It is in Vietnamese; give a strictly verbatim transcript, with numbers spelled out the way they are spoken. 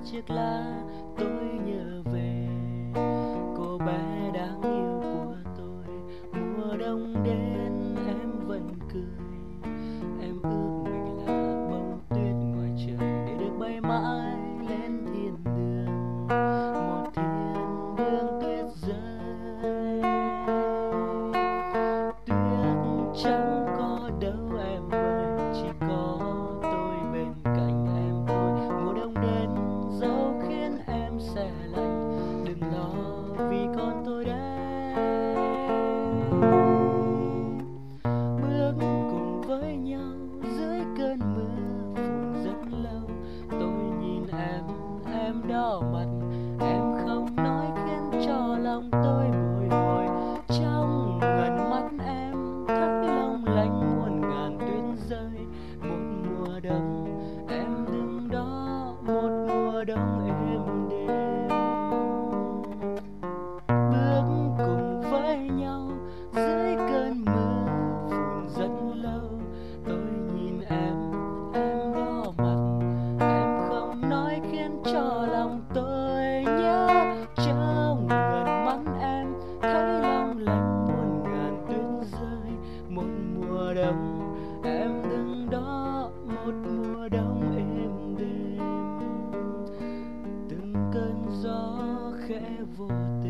chiếc lá tôi nhớ về cô bé đáng yêu của tôi. Mùa đông đến em vẫn cười, em ước mình là bông tuyết ngoài trời để được bay mãi lên thiên đường, một thiên đường tuyết rơi. Tuyết chẳng có đâu em ơi, chỉ có tôi bên cạnh em thôi. Mùa đông đến dẫu khiến em se lạnh, đừng lo vì con tôi đây. Bước cùng với nhau dưới cơn mưa phùn rất lâu, tôi nhìn em, em đỏ mặt, em không nói khiến cho lòng tôi bồi hồi. Trong gần mắt em thấy long lanh muôn ngàn tuyết rơi. Một mùa đông em đứng đó, một mùa đông êm đềm. Bước cùng với nhau dưới cơn mưa phùn rất lâu, tôi nhìn em, em đỏ mặt, em không nói khiến cho lòng tôi nhớ. Trong gần mắt em thấy long lanh muôn ngàn tuyết rơi. Một mùa đông em đứng đó, một mùa đông êm đềm. Từng cơn gió khẽ vô